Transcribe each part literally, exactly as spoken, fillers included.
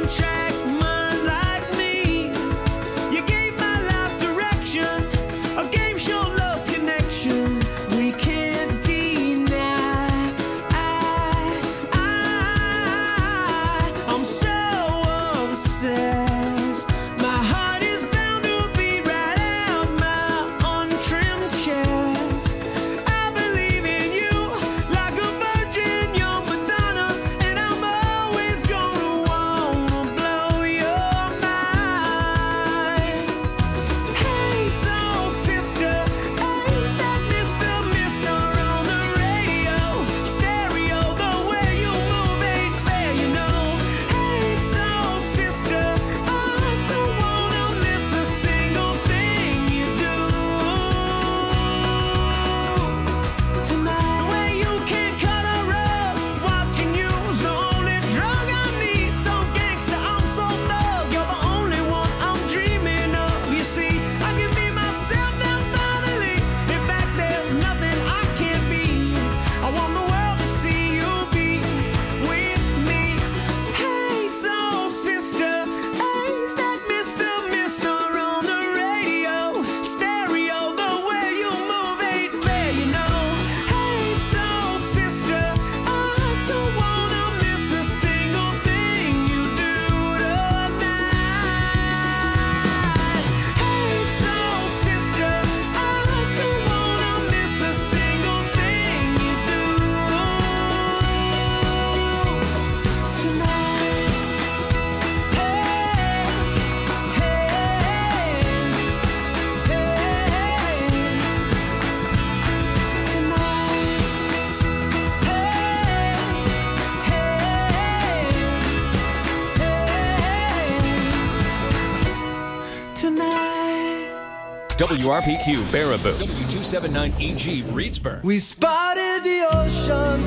W R P Q, Baraboo. W two seventy-nine E G, Reedsburg. We spotted the ocean,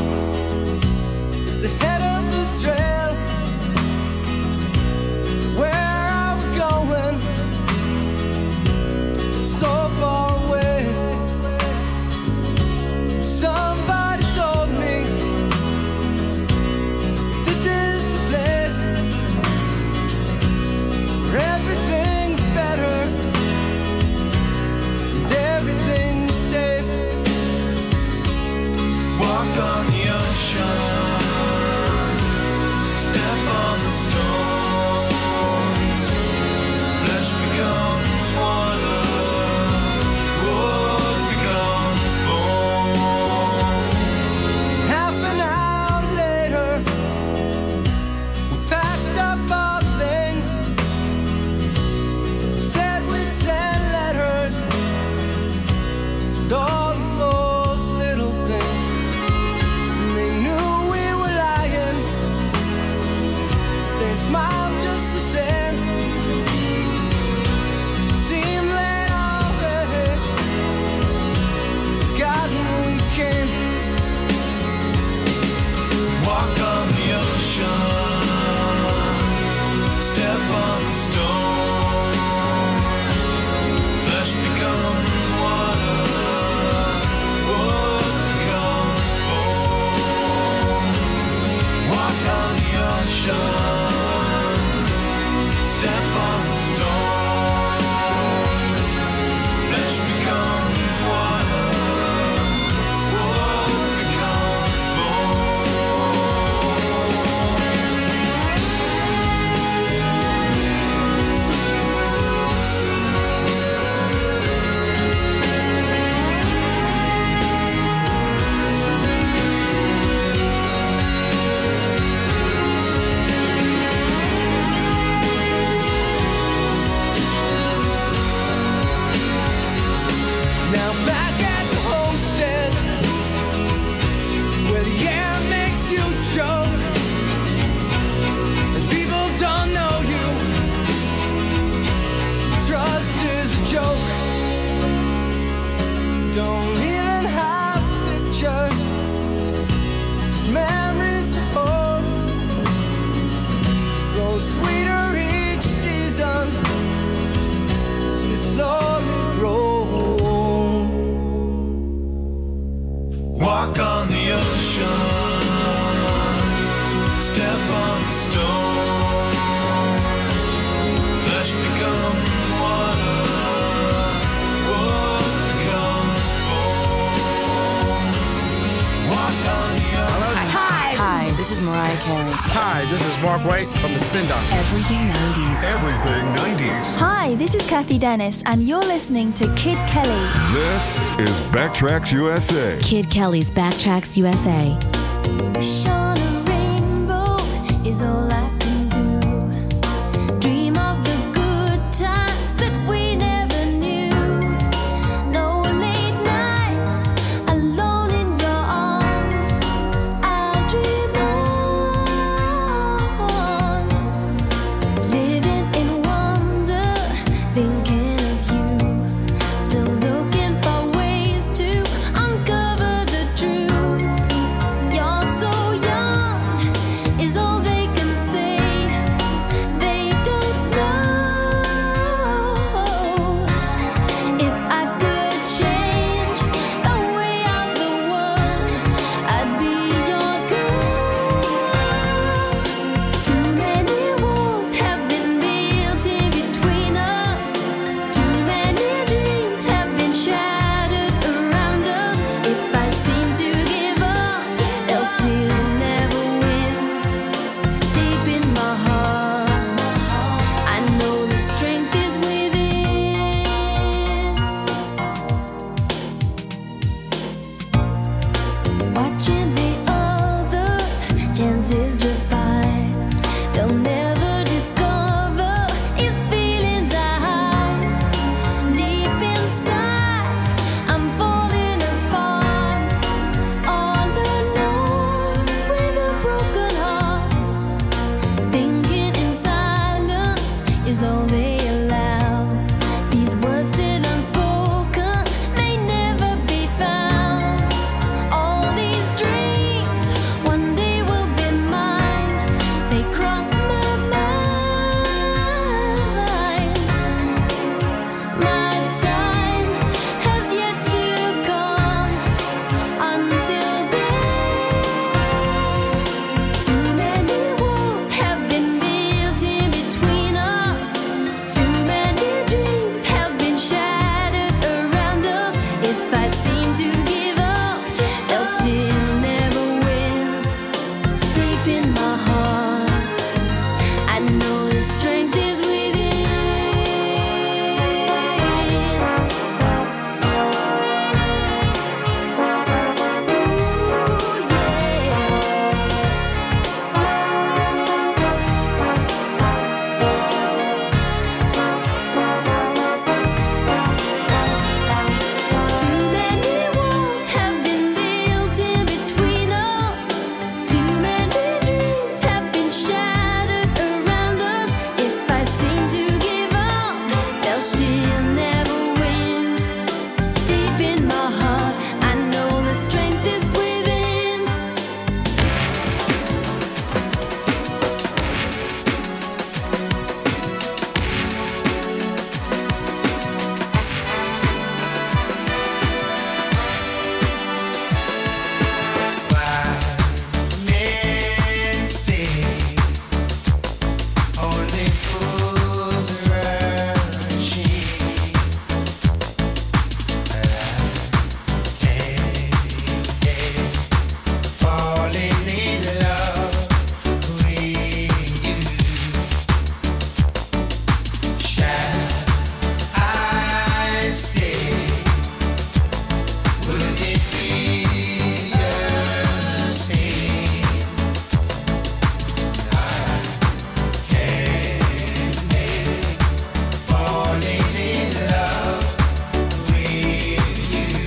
the head of the trail. Where are we going? So far away. Somebody told me this is the place where everything's better. Everything's safe. Walk on. Carey. Hi, this is Mark White from the Spin Doctors. Everything nineties. Everything nineties. Hi, this is Kathy Dennis, and you're listening to Kid Kelly. This is Backtracks U S A. Kid Kelly's Backtracks U S A. Wish on a rainbow is all I can do. Dream of the good times that we never knew. No late nights alone in your arms. I'll dream on, living in wonder, thinking of you. Still looking for ways to uncover the truth. You're so young is all they can say. They don't know. If I could change the way of the world, I'd be your girl. Too many walls have been built in between us. Too many dreams have been shattered around us. If I seem to give up, they'll still never win. Deep in my heart, I know that strength is within. Watching the others, chances drift by. They'll never discover these feelings I hide. Deep inside, I'm falling apart. All alone with a broken heart. Thinking in silence is all they allow. These words still unspoken may never be found. All these dreams one day will be mine. They cross my mind. My time has yet to come. Until then, too many walls have been built in between us. Too many dreams have been shattered around us. If I seem to give up, they'll still never win. Deep in my heart, I know the strength is within. Too many walls have been built in between us. Too many dreams have been shattered around us. If I seem to give up, they'll still never win. Deep in my heart, I know the strength is within. Men say only fools rush in. Hey, hey, falling in love with you. Shall I stay? Would it be the same? I can't make falling in love with you.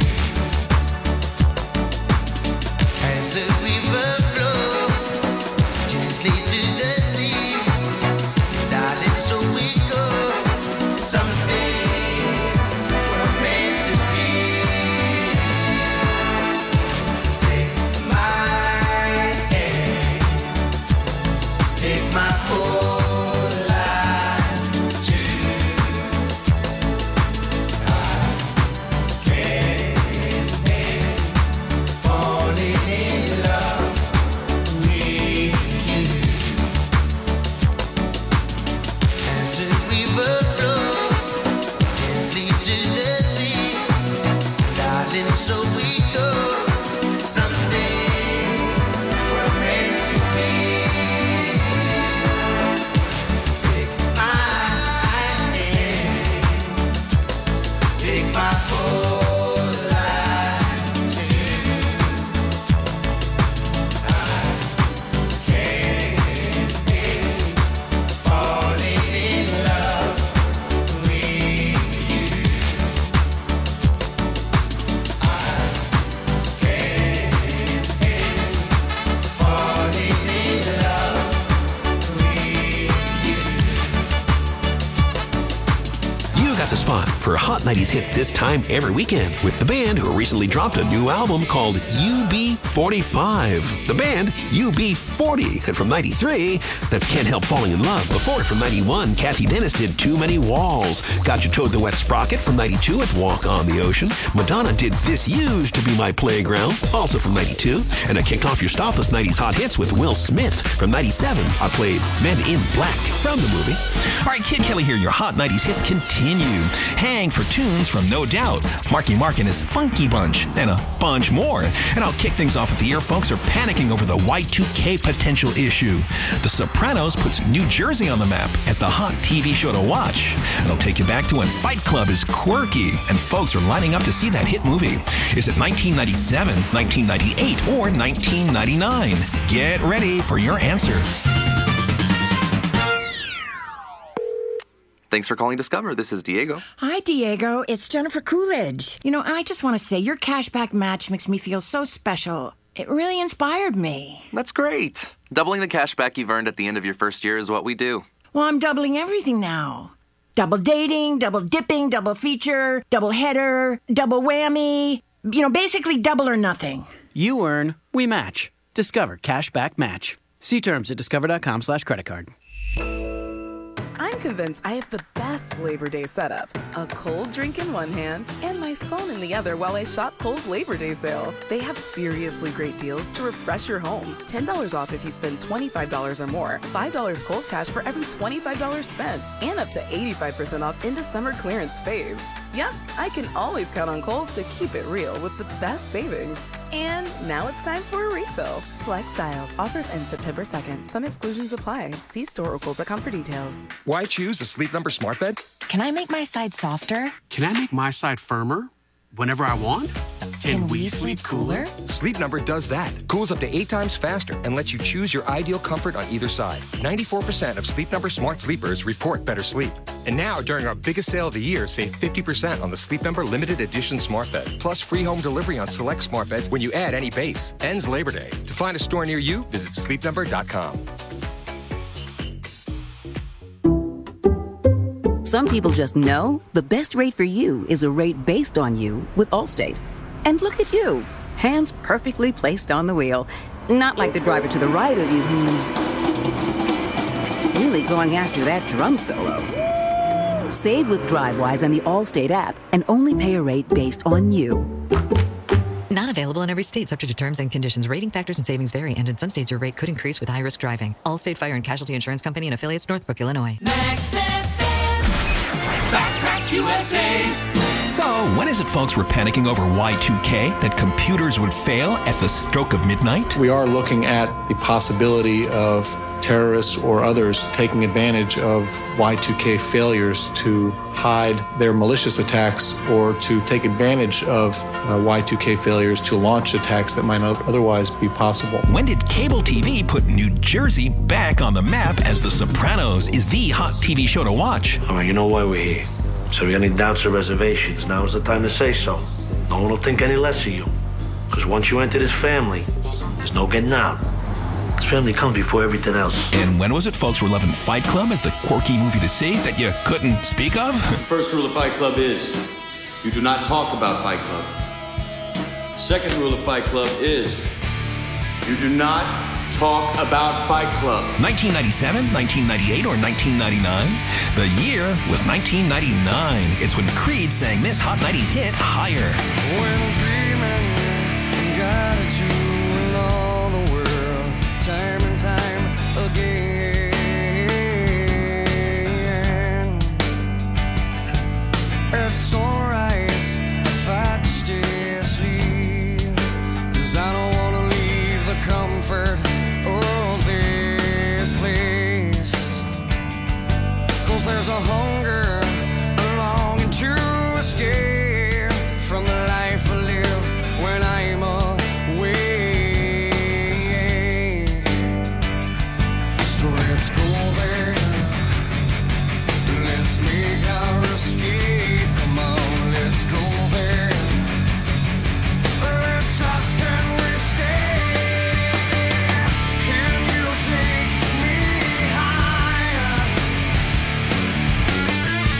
As a river flows gently to the sea, darling, so we go. Some days we're meant to be. Take my hand, take my whole life too. I can't make falling in love with you. As a river flows gently to the sea, darling, so we go. Some days we're meant to be. spot for Hot nineties hits this time every weekend with the band who recently dropped a new album called U B forty-five. The band, U B forty. And from ninety-three, that's Can't Help Falling in Love. Before it, from ninety-one, Kathy Dennis did Too Many Walls. Got You Towed the Wet Sprocket from ninety-two with Walk on the Ocean. Madonna did This Used to Be My Playground, also from ninety-two. And I kicked off your stopless nineties hot hits with Will Smith. From ninety-seven, I played Men in Black from the movie. All right, Kid Kelly here. Your Hot nineties hits continue. Hang for tunes from No Doubt, Marky Mark and his Funky Bunch, and a bunch more. And I'll kick things off with the year folks are panicking over the Y two K potential issue. The Sopranos puts New Jersey on the map as the hot T V show to watch. And I'll take you back to when Fight Club is quirky and folks are lining up to see that hit movie. Is it nineteen ninety-seven, nineteen ninety-eight, or nineteen ninety-nine? Get ready for your answer. Thanks for calling Discover. This is Diego. Hi, Diego. It's Jennifer Coolidge. You know, I just want to say your cashback match makes me feel so special. It really inspired me. That's great. Doubling the cashback you've earned at the end of your first year is what we do. Well, I'm doubling everything now. Double dating, double dipping, double feature, double header, double whammy. You know, basically double or nothing. You earn, we match. Discover Cashback Match. See terms at discover.com slash credit card. I'm convinced I have the best Labor Day setup. A cold drink in one hand and my phone in the other while I shop Kohl's Labor Day sale. They have seriously great deals to refresh your home. ten dollars off if you spend twenty-five dollars or more. five dollars Kohl's Cash for every twenty-five dollars spent. And up to eighty-five percent off into summer clearance faves. Yep, I can always count on Kohl's to keep it real with the best savings. And now it's time for a refill. Select styles. Offers end September second. Some exclusions apply. See store or Kohl's dot com for details. Why choose a Sleep Number smart bed? Can I make my side softer? Can I make my side firmer whenever I want? Can, Can we, we sleep, sleep cooler? Sleep Number does that. Cools up to eight times faster and lets you choose your ideal comfort on either side. ninety-four percent of Sleep Number smart sleepers report better sleep. And now, during our biggest sale of the year, save fifty percent on the Sleep Number limited edition smart bed. Plus free home delivery on select smart beds when you add any base. Ends Labor Day. To find a store near you, visit sleep number dot com. Some people just know the best rate for you is a rate based on you with Allstate. And look at you, hands perfectly placed on the wheel. Not like the driver to the right of you who's really going after that drum solo. Save with DriveWise and the Allstate app and only pay a rate based on you. Not available in every state, subject to terms and conditions. Rating factors and savings vary, and in some states your rate could increase with high-risk driving. Allstate Fire and Casualty Insurance Company and affiliates, Northbrook, Illinois. Max F M. Backtracks U S A. So, when is it, folks, we're panicking over Y two K, that computers would fail at the stroke of midnight? We are looking at the possibility of terrorists or others taking advantage of Y two K failures to hide their malicious attacks or to take advantage of uh, Y two K failures to launch attacks that might not otherwise be possible. When did cable T V put New Jersey back on the map as The Sopranos is the hot T V show to watch? Oh, you know why we're here. So if you have any doubts or reservations, now's the time to say so. No one will think any less of you. Because once you enter this family, there's no getting out. This family comes before everything else. And when was it, folks, we're loving Fight Club as the quirky movie to see that you couldn't speak of? First rule of Fight Club is, you do not talk about Fight Club. Second rule of Fight Club is, you do not talk about Fight Club. nineteen ninety-seven, nineteen ninety-eight, or nineteen ninety-nine? The year was nineteen ninety-nine. It's when Creed sang this hot nineties hit, Higher. When dreaming, gotta do in all the world, time and time again. At sunrise, I fight to stay asleep, 'cause I don't wanna leave the comfort of this place. 'Cause there's a hunger, a longing to escape from the life I live when I'm away. So let's go there, let's make our escape. Come on, let's go there. Let's ask, can we stay? Can you take me higher?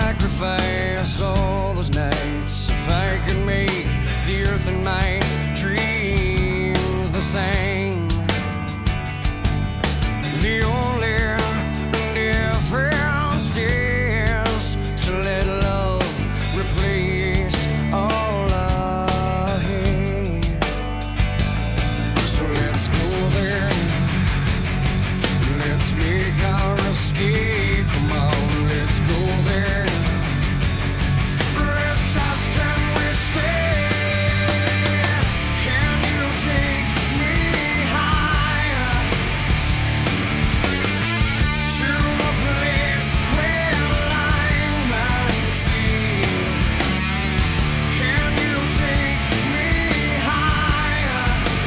sacrifice all those nights if I could make the earth and my dreams the same. The only difference is to let love replace all I hate. So let's go there. Let's make our escape. Come on, let's go there. Let's ask, can we stay? Can you take me higher to a place where line might see? Can you take me higher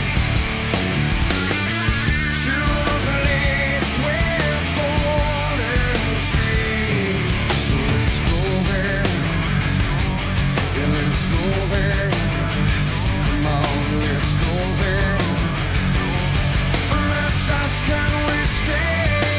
to a place with golden streams? So let's go there. Yeah, let's go there. Come on, let's go there. Let's ask, can we stay?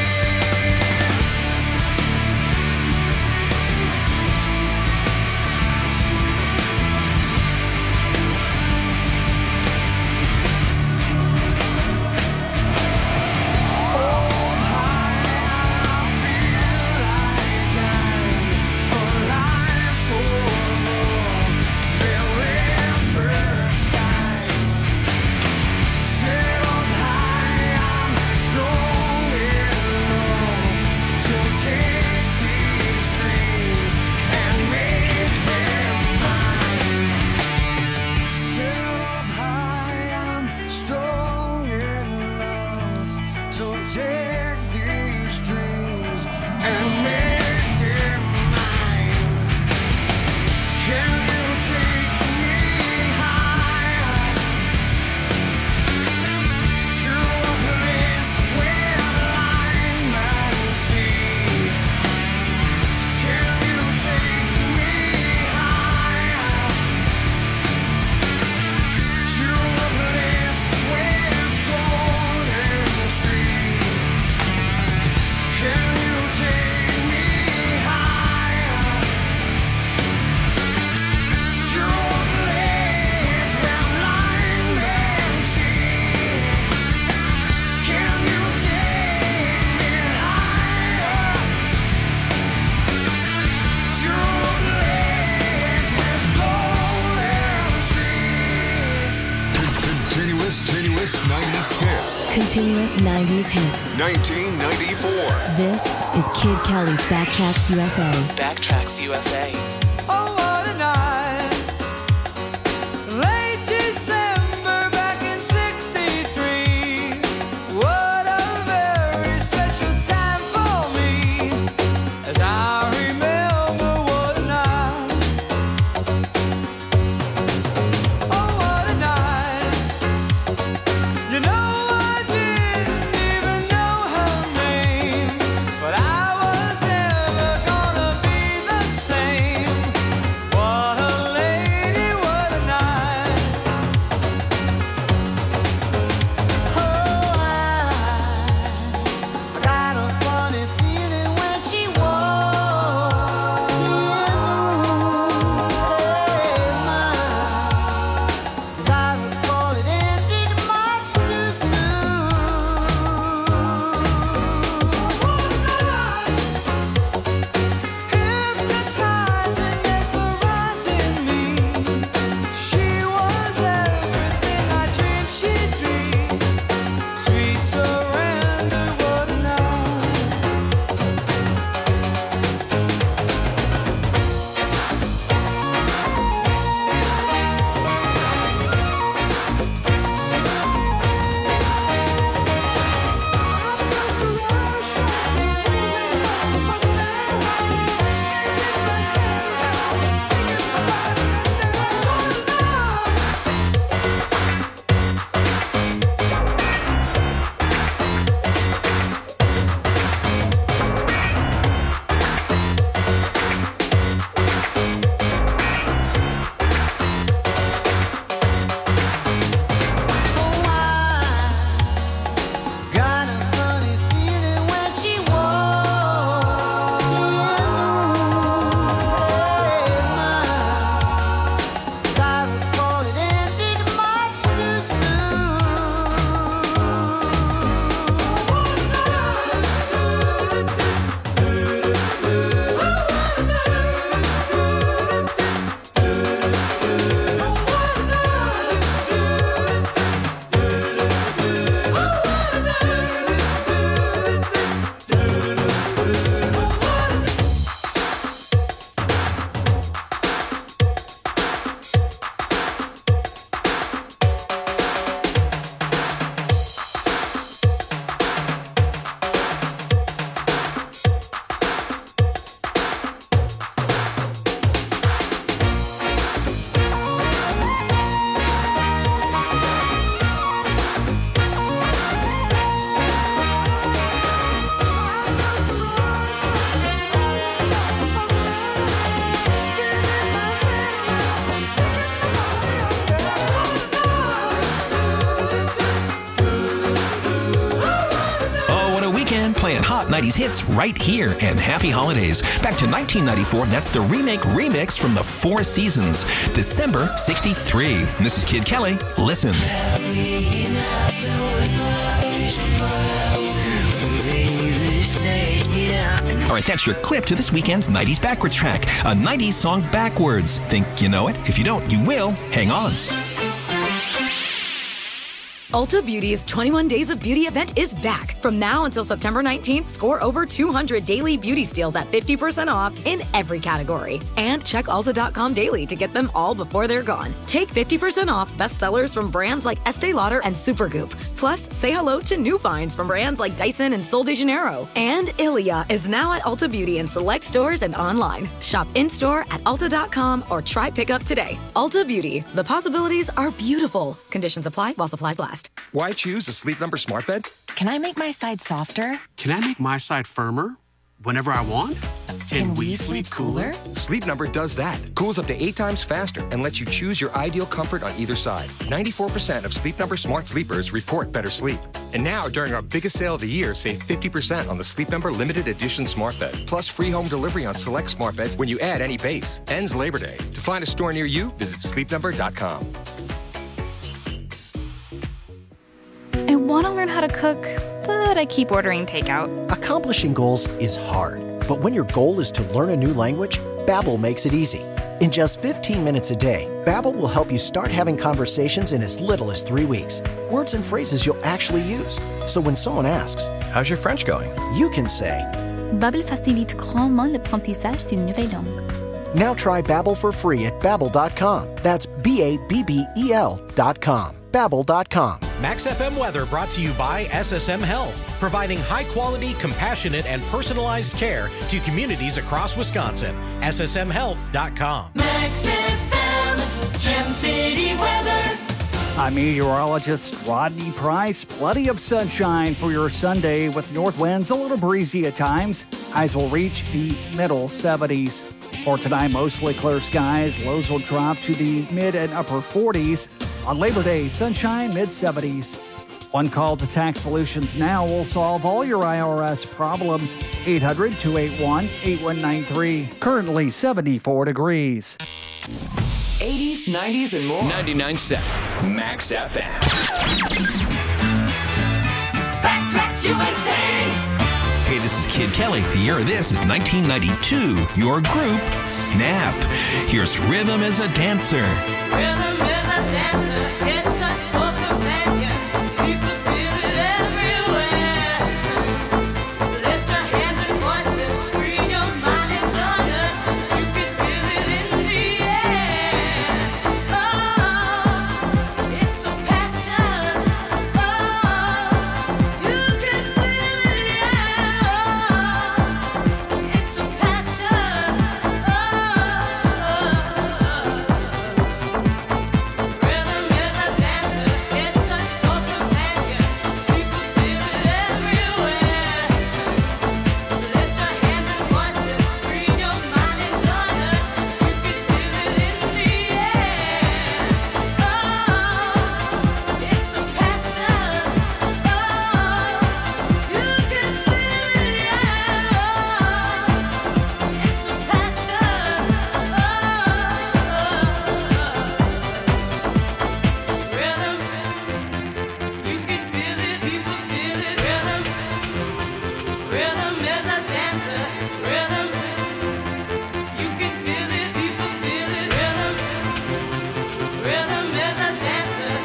Take these dreams and make them mine. Can you take me higher to a place where line might see? Can you take me higher to a place with golden streets? Can you take me higher to a place where line may see? Can you take me higher to a place with golden streets? Continuous, continuous nineties hits. Continuous nineties hits. nineteen ninety-four. This is Kid Kelly's Backtracks U S A. Backtracks U S A. Oh, what a night. Late December back in sixty-three. What a very special time for me, as I remember what a night. Oh, what a night. You know, I didn't even know her name, but I was never gonna be the same. playing hot nineties hits right here, and happy holidays. Back to nineteen ninety-four, that's the remake remix from the Four Seasons, December sixty-three. And this is Kid Kelly. Listen. All right, that's your clip to this weekend's nineties Backwards track. A nineties song backwards. Think you know it? If you don't, you will. Hang on. Ulta Beauty's twenty-one Days of Beauty event is back. From now until September nineteenth, score over two hundred daily beauty steals at fifty percent off in every category. And check Ulta dot com daily to get them all before they're gone. Take fifty percent off bestsellers from brands like Estee Lauder and Supergoop. Plus, say hello to new finds from brands like Dyson and Sol de Janeiro. And Ilia is now at Ulta Beauty in select stores and online. Shop in-store at Ulta dot com or try pickup today. Ulta Beauty. The possibilities are beautiful. Conditions apply while supplies last. Why choose a Sleep Number smart bed? Can I make my side softer? Can I make my side firmer whenever I want? Can, Can we, we sleep sleep cooler? Sleep Number does that. Cools up to eight times faster and lets you choose your ideal comfort on either side. ninety-four percent of Sleep Number smart sleepers report better sleep. And now, during our biggest sale of the year, save fifty percent on the Sleep Number limited edition smart bed. Plus free home delivery on select smart beds when you add any base. Ends Labor Day. To find a store near you, visit sleep number dot com. I want to learn how to cook, but I keep ordering takeout. Accomplishing goals is hard, but when your goal is to learn a new language, Babbel makes it easy. In just fifteen minutes a day, Babbel will help you start having conversations in as little as three weeks. Words and phrases you'll actually use. So when someone asks, "How's your French going?" you can say, Babbel facilite grandement l'apprentissage d'une nouvelle langue. Now try Babbel for free at babbel dot com. That's B A B B E L dot com. Babbel dot com. Max F M weather brought to you by S S M Health, providing high-quality, compassionate, and personalized care to communities across Wisconsin. S S M health dot com. Max F M, Gem City weather. I'm meteorologist Rodney Price. Plenty of sunshine for your Sunday with north winds, a little breezy at times. Highs will reach the middle seventies. For tonight, mostly clear skies. Lows will drop to the mid and upper forties. On Labor Day, sunshine, mid-seventies. One call to Tax Solutions Now will solve all your I R S problems. eight hundred, two eight one, eight one nine three. Currently seventy-four degrees. eighties, nineties, and more. ninety-nine point seven Max F M. Backtracks U S A. Hey, this is Kid Kelly. The year of this is nineteen ninety-two. Your group, Snap. Here's Rhythm as a Dancer. Rhythm is a dancer. It's a source companion. People feel it everywhere. Lift your hands and voices. Free your mind and join us. You can feel it in the air. Oh, it's a passion. Oh, you can feel it, yeah. Oh, it's a passion. Rhythm is a dancer. It's a source companion. People feel it everywhere. Lift your hands and voices. Free your mind and join us. You can feel it in the air. Oh, it's a passion. Oh, you can feel it, yeah. Oh, it's a passion. Rhythm, you can feel it, people feel it. Rhythm, rhythm is a dancer. Rhythm, you can feel it, people feel it. Rhythm, rhythm is a dancer.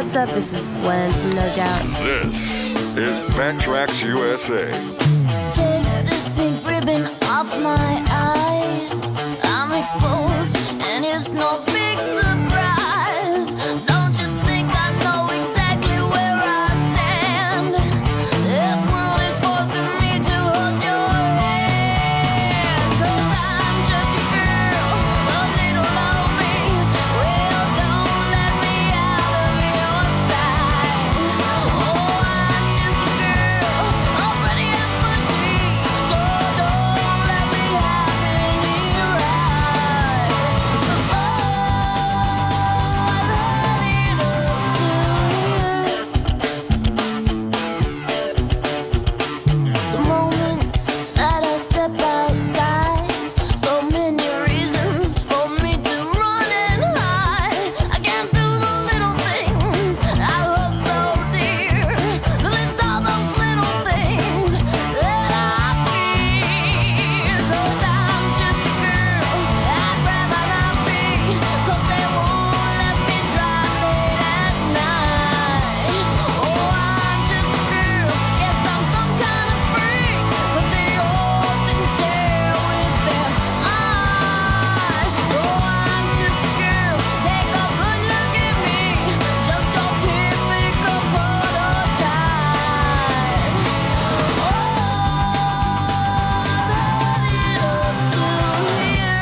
what's up? This is Gwen from No Doubt. This is Backtracks U S A. Take this pink ribbon off my eyes. I'm exposed, and it's no big surprise. Don't you think I know exactly where I stand? This world is forcing me to hold your hand. 'Cause I'm just a girl, a little lonely. Well, don't let me out of your sight. Oh, I'm just a girl, already at my teeth. So don't let me have any rights. Oh, I've had it up to here. The moment that I step outside, so many reasons for me to run and hide. I can't do the little things I love so dear. 'Cause it's all those little things that I fear. 'Cause I'm just a girl, I'd rather not be. 'Cause they won't let me drive late at night. Oh, I'm just a girl, yes, I'm some kind of freak. But they all sit and stare with their eyes. Oh, I'm just a girl, take a good look at me. Just your typical prototype. Oh, I've had it up to here.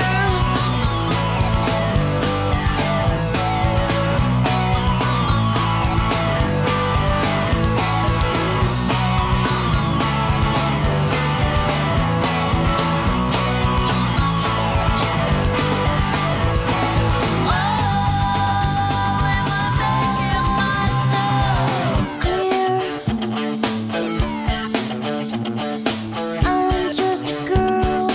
I'm just a girl.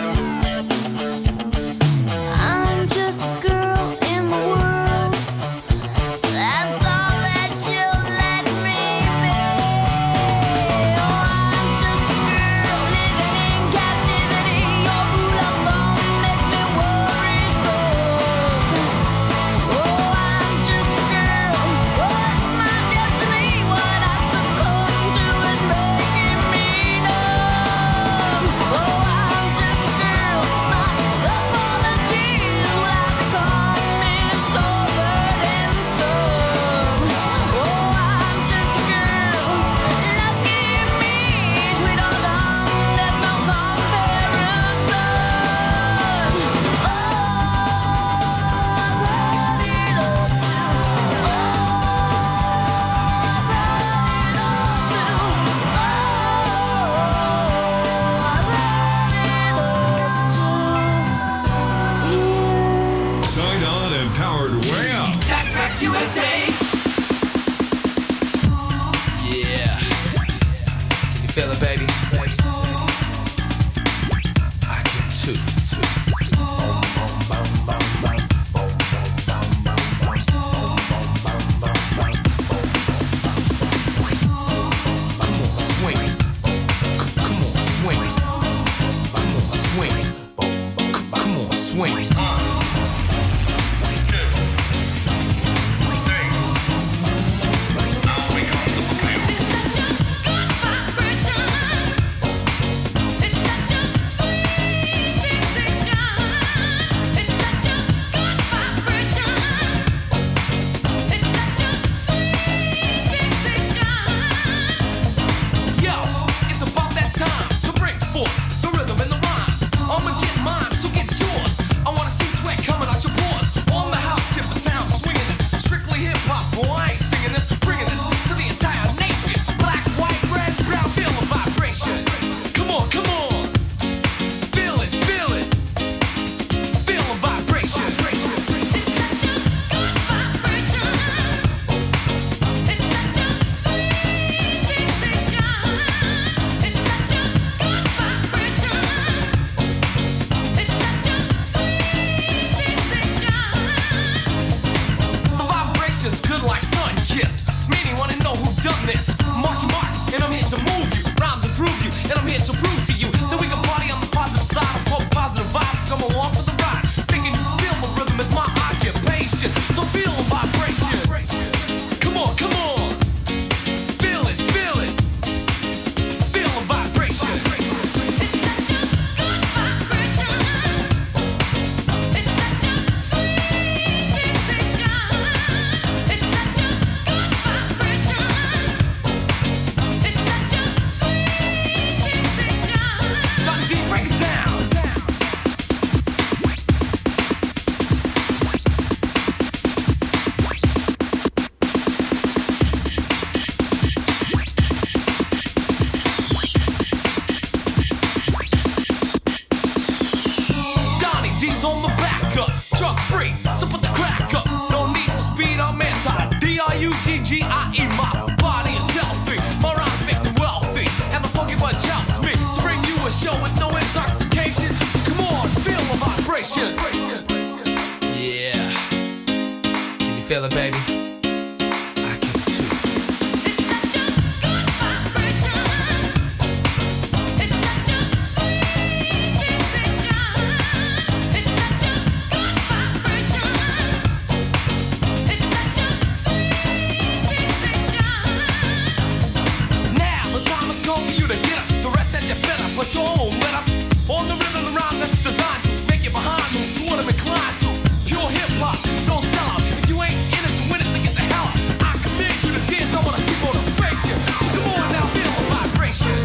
I'm just a girl in the world. That's all that you'll let me be. Oh, I'm just a girl living in captivity. Your rule of law makes me worry so. Oh, I'm just a girl. What's my destiny? What I succumb to is making me numb. Oh, I'm just a girl. My apologies will have become me so burdensome. Oh, I'm just a girl. Lucky me, sweet or dumb, there's no comparison. Oh, I've had it up to. Oh, I've had it up to. Oh, I've had it up to here. Sign on and powered way up. Backtracks U S A. Yeah. Can you feel it, baby? I can too. Come on, swing it. Come on, swing it. Come on, swing it. Come on, swing it. Yo, it's about that time to bring forth the rhythm and the rhyme. I'ma get mine, so get yours. I wanna U G G I E. My body is healthy, my rhymes make me wealthy, and the funky bunch helps me to bring you a show with no intoxication. Come on, feel the vibration. Yeah. Can you feel it, baby? Put your own let up on the rhythm and rhyme that's designed to make it behind moves to what I'm inclined to. Pure hip hop, don't sell out. If you ain't in it to win it, then get the hell out. I command you to dance, I wanna see motivation. Come on now, feel the vibration.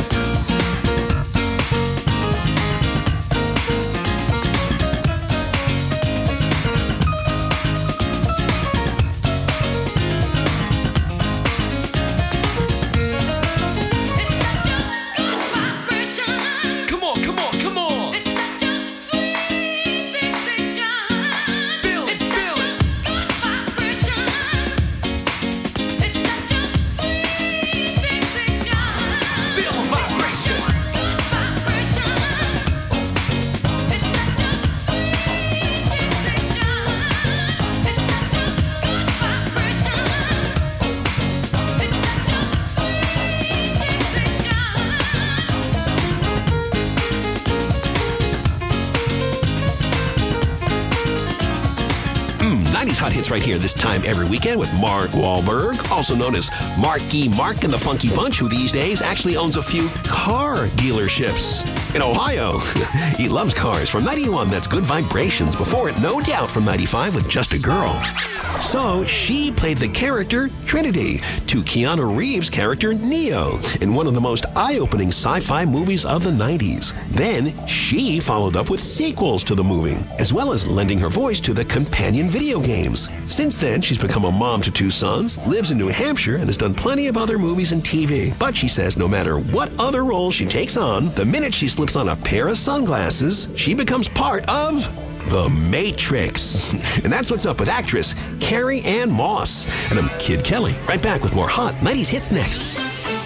nineties Hot Hits right here this time every weekend with Mark Wahlberg, also known as Marky Mark and the Funky Bunch, who these days actually owns a few car dealerships in Ohio. He loves cars. From ninety-one, that's Good Vibrations. Before it, No Doubt from ninety-five with Just a Girl. So she played the character Trinity to Keanu Reeves' character Neo in one of the most eye-opening sci-fi movies of the nineties. Then she followed up with sequels to the movie, as well as lending her voice to the companion video games. Since then, she's become a mom to two sons, lives in New Hampshire, and has done plenty of other movies and T V. But she says no matter what other role she takes on, the minute she slips on a pair of sunglasses, she becomes part of The Matrix. And that's what's up with actress Carrie Ann Moss. And I'm Kid Kelly, right back with more hot nineties hits next.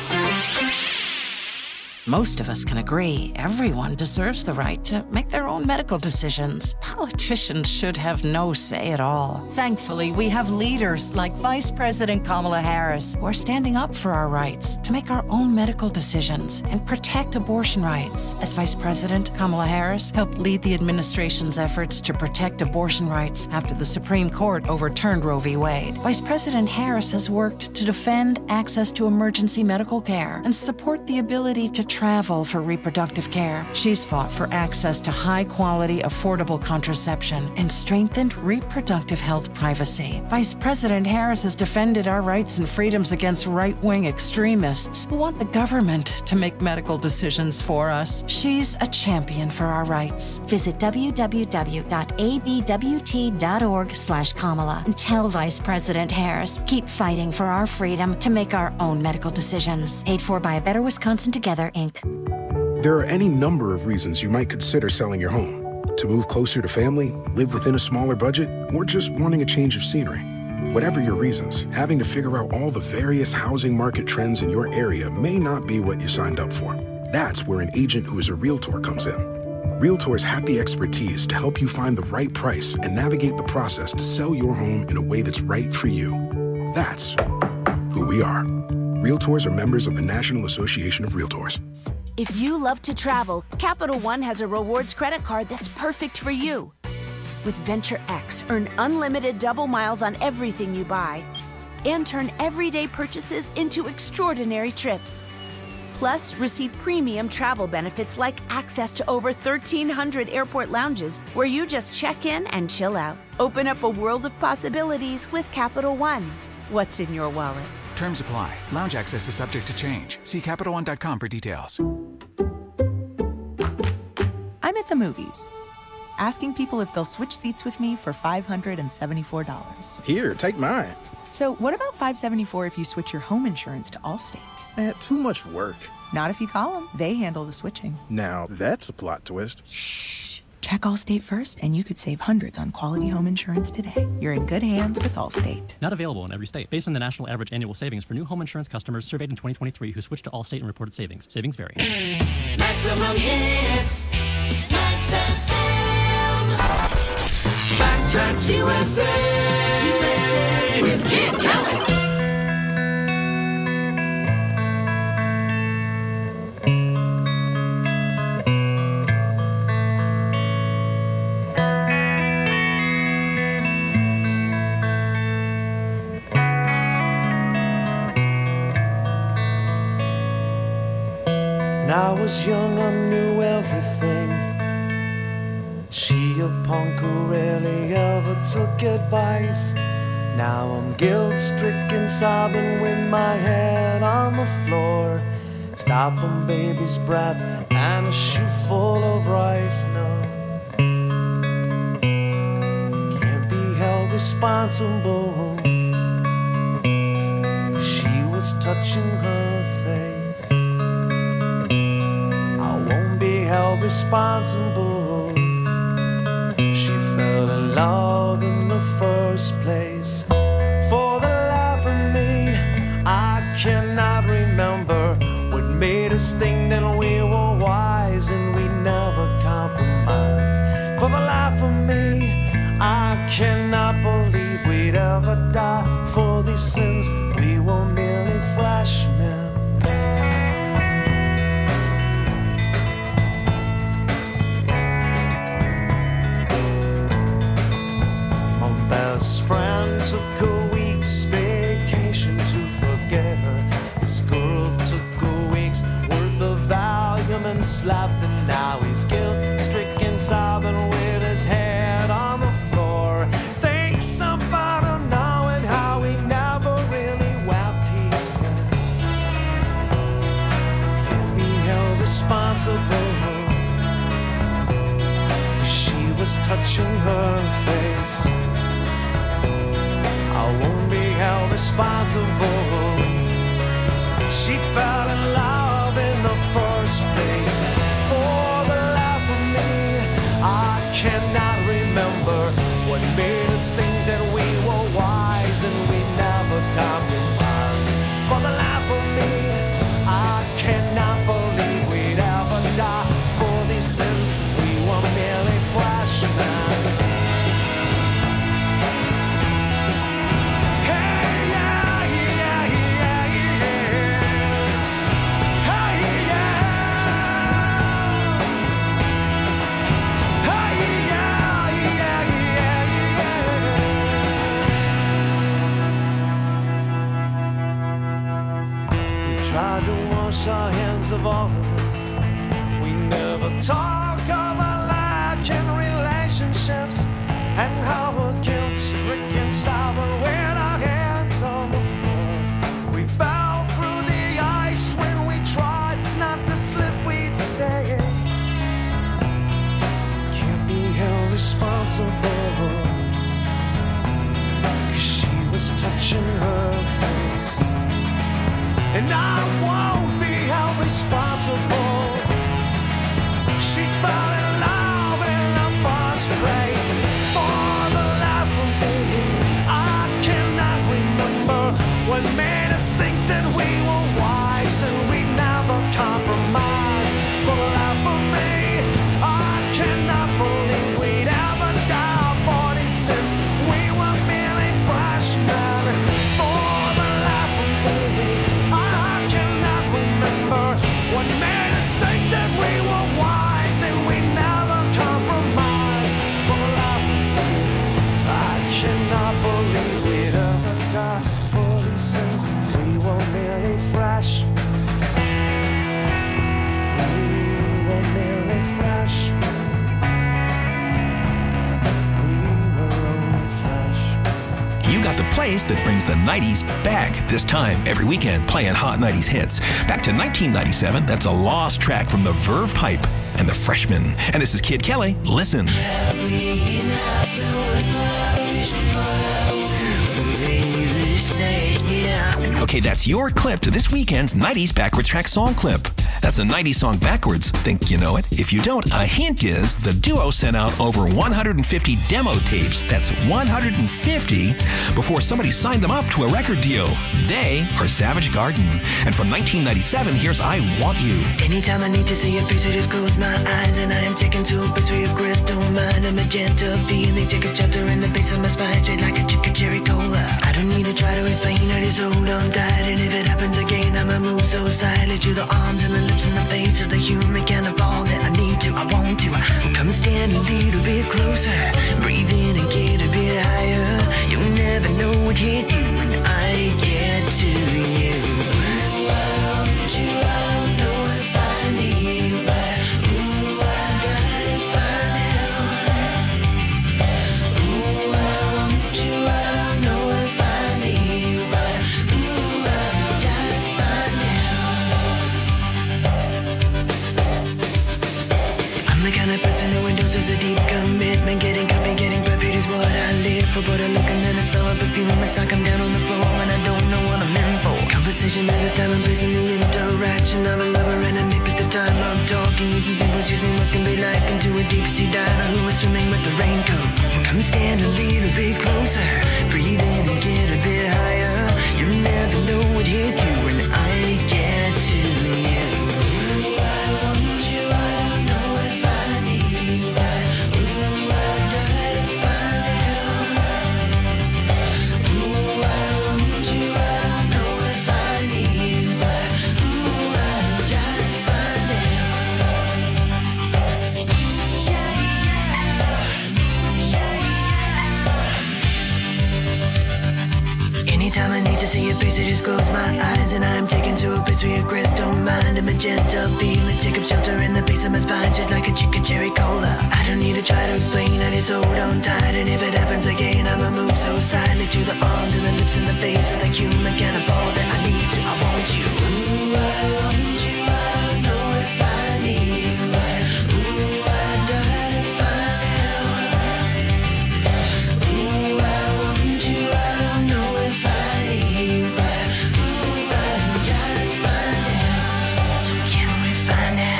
Most of us can agree everyone deserves the right to make their own medical decisions. Politicians should have no say at all. Thankfully, we have leaders like Vice President Kamala Harris who are standing up for our rights to make our own medical decisions and protect abortion rights. As Vice President, Kamala Harris helped lead the administration's efforts to protect abortion rights after the Supreme Court overturned Roe v. Wade. Vice President Harris has worked to defend access to emergency medical care and support the ability to travel for reproductive care. She's fought for access to high-quality, affordable contraception and strengthened reproductive health privacy. Vice President Harris has defended our rights and freedoms against right-wing extremists who want the government to make medical decisions for us. She's a champion for our rights. Visit w w w dot a b w t dot org slash Kamala and tell Vice President Harris, keep fighting for our freedom to make our own medical decisions. Paid for by A Better Wisconsin Together, Incorporated. There are any number of reasons you might consider selling your home. To move closer to family, live within a smaller budget, or just wanting a change of scenery. Whatever your reasons, having to figure out all the various housing market trends in your area may not be what you signed up for. That's where an agent who is a realtor comes in. Realtors have the expertise to help you find the right price and navigate the process to sell your home in a way that's right for you. That's who we are. Realtors are members of the National Association of Realtors. If you love to travel, Capital One has a rewards credit card that's perfect for you. With Venture X, earn unlimited double miles on everything you buy and turn everyday purchases into extraordinary trips. Plus, receive premium travel benefits like access to over thirteen hundred airport lounges where you just check in and chill out. Open up a world of possibilities with Capital One. What's in your wallet? Terms apply. Lounge access is subject to change. See Capital One dot com for details. I'm at the movies, asking people if they'll switch seats with me for five hundred seventy-four dollars. Here, take mine. So what about five hundred seventy-four dollars if you switch your home insurance to Allstate? Man, too much work. Not if you call them. They handle the switching. Now, that's a plot twist. Shh. Check Allstate first, and you could save hundreds on quality home insurance today. You're in good hands with Allstate. Not available in every state. Based on the national average annual savings for new home insurance customers surveyed in twenty twenty-three who switched to Allstate and reported savings. Savings vary. Maximum hits. Max F M. Backtracks U S A. U S A. With Kid Kelly. When I was young, I knew everything. She, a punk who rarely ever took advice. Now I'm guilt-stricken, sobbing with my head on the floor, stopping baby's breath and a shoe full of rice. No, can't be held responsible, 'cause she was touching her face. Held responsible. She fell in love in the first place. For the life of me, I cannot remember what made us think that we were wise and we never compromised. For the life of me, I cannot believe we'd ever die for these sins. We were merely freshmen. Friend took a week's vacation to forget her. This girl took a week's worth of Valium and slapped him. Now he's guilt-stricken, sobbing with his head on the floor. Thinks about her knowing how he never really wept, he said. Can't be held responsible, 'cause she was touching her face. I won't be held responsible. She fell in love in the first place. For the life of me, I cannot remember what made us think that we were wise and we never compromised. For the life of me, I cannot believe we'd ever die for these sins. We were merely freshmen. Tried to wash our hands of all of this. We never talk of our lack in relationships and how we're guilt-stricken, sobbing with our hands on the floor. We fell through the ice when we tried not to slip, we'd say it. Can't be held responsible, 'cause she was touching her face. And I won't be held responsible. She fell in love in the first place. For the life of me, I cannot remember what made us think that we were wise and we never compromised. For the life of me, I cannot believe we'd ever die for these sins. We were merely freshmen. For the life of me, what made us think that we were wise and we never compromised. For the life of me, I cannot believe we'd ever die for these sins. We were merely freshmen. We were merely freshmen. We were only freshmen. You got the place that brings the nineties back. This time, every weekend, playing Hot nineties hits. Back to nineteen ninety-seven, that's a lost track from the Verve Pipe and the Freshmen. And this is Kid Kelly. Listen. Okay, that's your clip to this weekend's nineties Backwards Track song clip. That's a nineties song backwards. Think you know it? If you don't, a hint is the duo sent out over one hundred fifty demo tapes. That's one hundred fifty before somebody signed them up to a record deal. They are Savage Garden. And from nineteen ninety-seven, here's I Want You. Anytime I need to see your face, I just close my eyes and I am taken to a place where your crystal mind, a magenta feeling, take a shelter in the base of my spine, straight like a chicken cherry cola. I don't need to try to explain, I just hold on tight, and if it happens again, I'ma move so silently to the arms and the lips and the face of the human kind of all that I need to, I want to. Come stand a little bit closer, breathe in and get a bit higher. You'll never know what hit you when I get to you. I want you, I don't know if I need you, but ooh, I gotta find out. Ooh, I want you, I don't know if I need you, but ooh, I gotta find out. I'm the kind of person who endorses a deep commitment. Getting coffee, getting perfect is what I live for. But I look and then I smell a perfume. It's like I'm down on the floor and I don't know what I'm in for. Conversation is a time and place in the interaction of a lover and a nip at the time of talking. Using symbols, using what can be like into a deep sea diver who is swimming with the raincoat. Come stand a little bit closer, breathe in and get a bit higher. You'll never know what hit you when I get to you. I want you, I don't know if I need you, but ooh, I gotta find out. Ooh, I want you, I don't know if I need you, but ooh, I gotta find out. Anytime I need to see your face, I just close my eyes and I'm taken to a place where your crystal mind, a magenta feeling, take up shelter in the base of my spine, shit like a chicken cherry cola. I don't need to try to explain, I just hold on tight, and if it happens again, I'ma move so silently to the arms and the lips and the face of the human kind of all that I need to, I want you. Ooh, I want you, I don't know if I need you, but ooh, I gotta find out. Ooh, I want you, I don't know if I need you, but ooh, I gotta find out. So can we find out?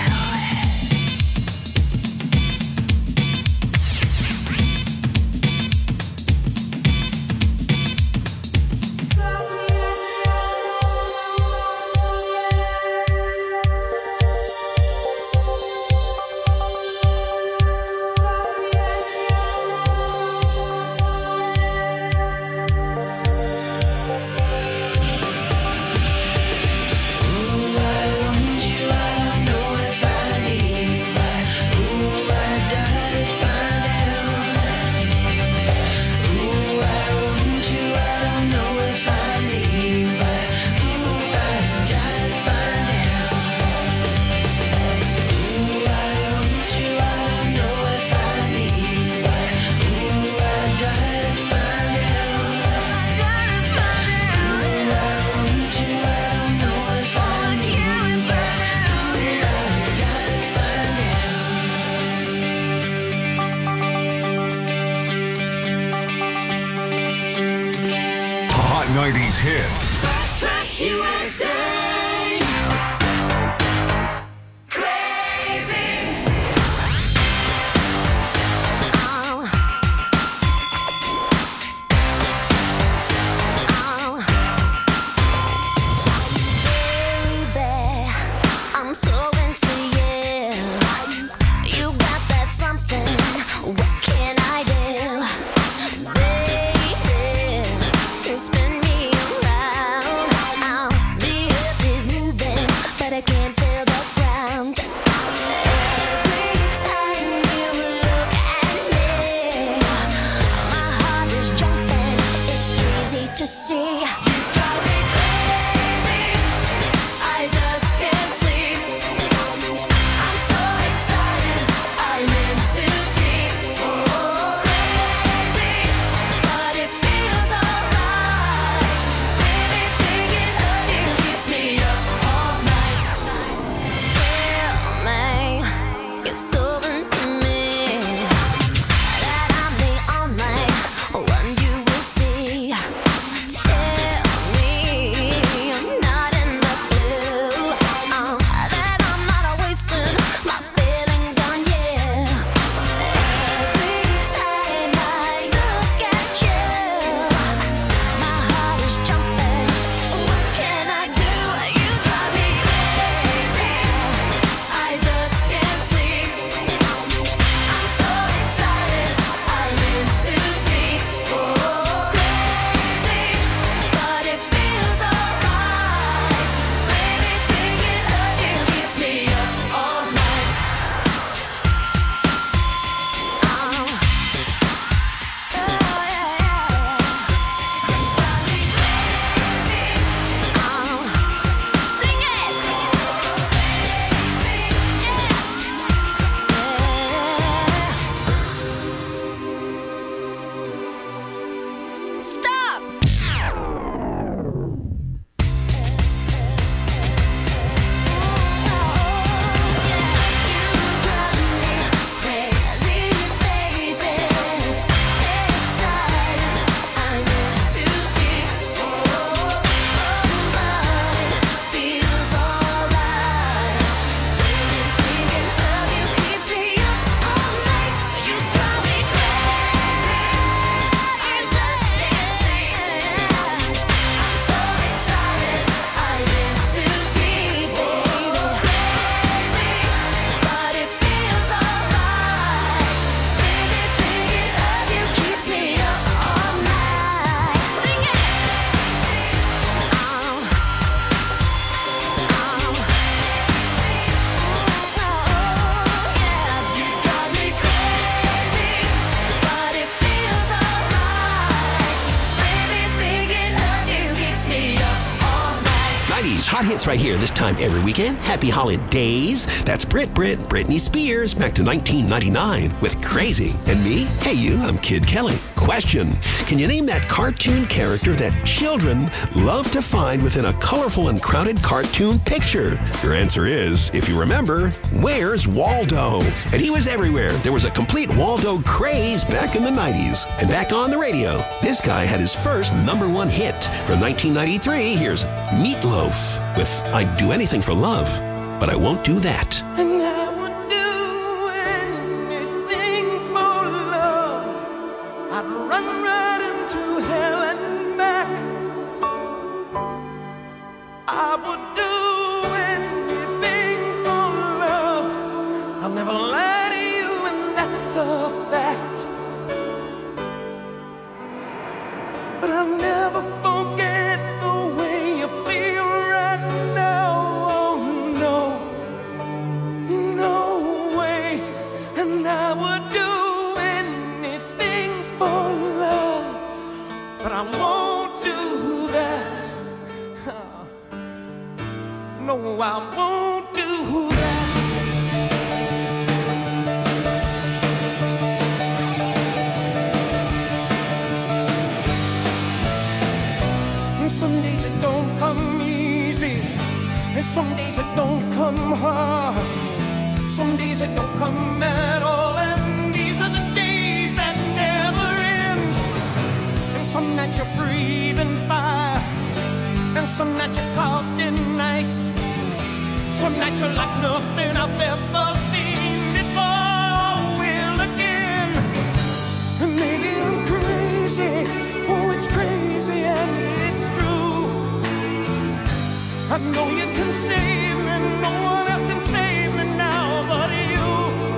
nineties hits. Tracks U S A. Spin me around, I'll be happy. hot hits right here this time every weekend. Happy holidays. That's Brit Brit, Britney Spears, back to nineteen ninety-nine with Crazy. And me, hey you, I'm Kid Kelly. Question, can you name that cartoon character that children love to find within a colorful and crowded cartoon picture? Your answer is, if you remember, Where's Waldo? And he was everywhere. There was a complete Waldo craze back in the nineties. And back on the radio, this guy had his first number one hit. From nineteen ninety-three, here's Meatloaf with I'd Do Anything for Love, but I Won't Do That. And I would do anything for love. I'd run right into hell and back. I would do anything for love. I'll never lie to you, and that's a fact. But I'll never forget the way you feel right now. Oh no, no way. And I would do anything for love, but I won't do that. No, I won't do that. Some days it don't come easy, and some days it don't come hard. Some days it don't come at all, and these are the days that never end. And some nights you're breathing fire, and some nights you're caught in ice. Some nights you're like nothing I've ever seen before or will again. And maybe I'm crazy, oh it's crazy and it's true. I know you can save me, no one else can save me now but you.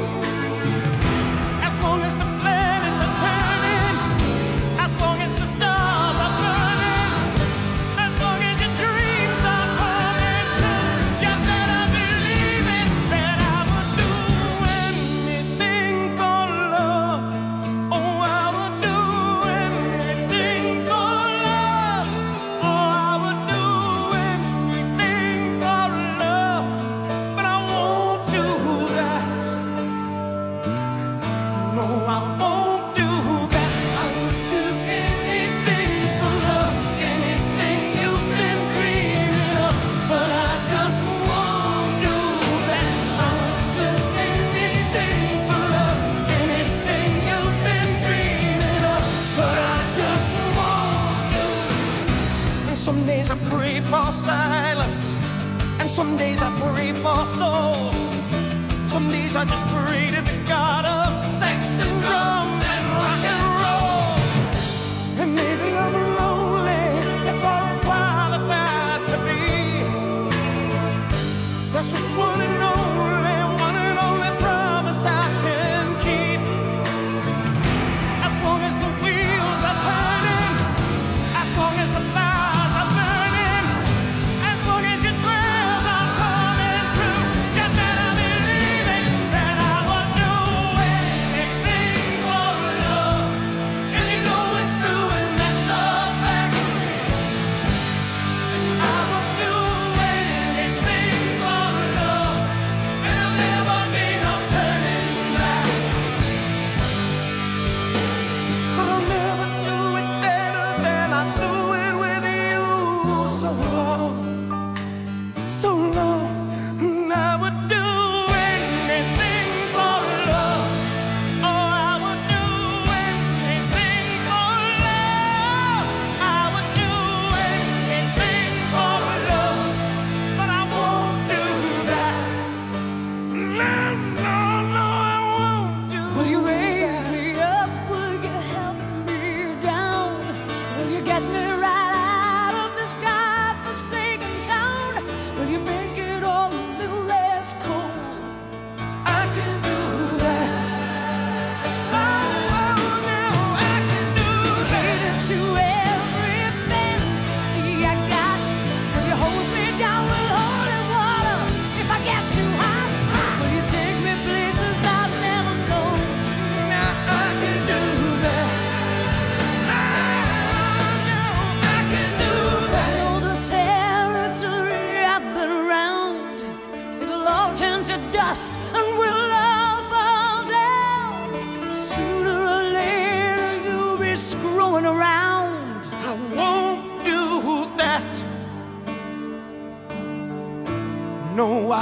As long as the planets are turning, as long as the stars are burning, as long as your dreams are coming true, you better believe it, that I would do anything for love. Oh, I would do anything for love. Oh, I would do anything for love, but I won't do that. No, I won't do that. I would do anything for love, anything you've been dreaming of, but I just won't do that. I would do anything for love, anything you've been dreaming of, but I just won't do. And some days I pray for silence, and some days I pray for soul. Some days I just pray to the God of sex and drums and rock and roll. And maybe I'm lonely, that's all I'm qualified to be. That's just one and only, one and only promise I can keep. As long as the wheels are turning, as long as the fires are burning, as long as your prayers are coming true, you better believe it, that I would do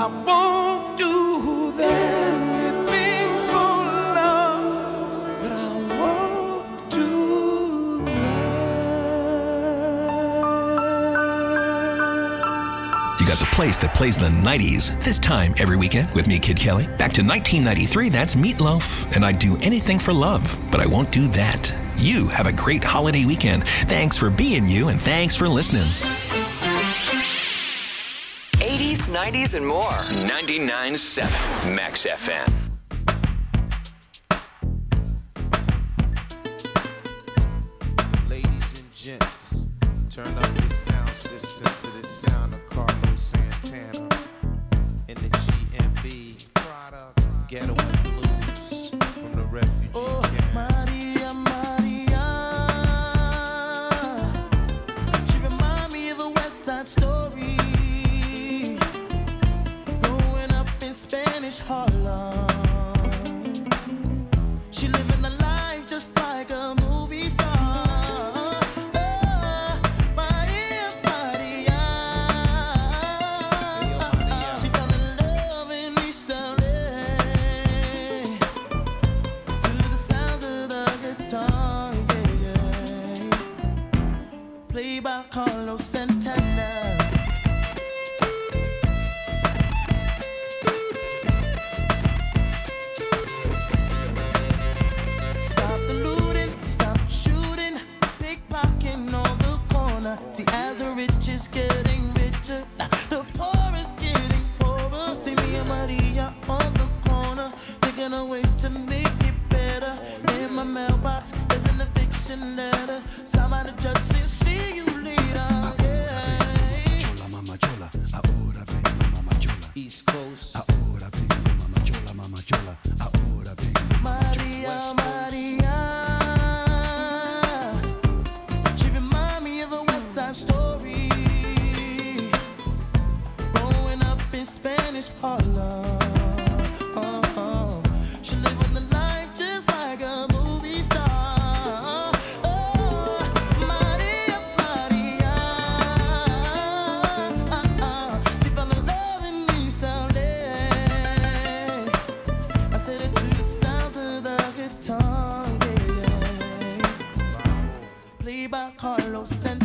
I won't do that. Anything for love, but I won't do that. You got the place that plays the nineties this time every weekend with me, Kid Kelly. Back to nineteen ninety-three, that's Meatloaf. And I'd do anything for love, but I won't do that. You have a great holiday weekend. Thanks for being you, and thanks for listening. eighties, nineties, and more. ninety-nine point seven Max F M. Ladies and gents, turn up your sound system to the sound of Carlos Santana in the G M B Ghetto and Blues from the refugee Oh, camp. Maria, Maria. She remind me of a West Side Story. Growing up in Spanish Harlem. She living a life just like a movie star. Oh, Maria, Maria. She fell in love in East L A to the sounds of the guitar, yeah, yeah. Played by Carlos Santana. Stop the looting, stop shooting, pickpocketing on the corner. See, as the rich is getting richer, the poor is getting poorer. See me and Maria on the corner, thinking of ways to make it better. In my mailbox, there's an eviction letter. Signed by the judge saying, see you later. Yeah. Chola, mama chola, ahora vengo, mama chola. East Coast, Ahora vengo, mama chola, mama chola. Ahora vengo, mama chola. Maria, Maria. She remind me of a West Side Story. Growing up in Spanish Harlem. Uh-huh. She living the life just like a movie star. Oh, Maria, Maria. She fell in love in East L A. I said it to the sounds of the guitar, yeah, yeah. Played by Carlos Santana.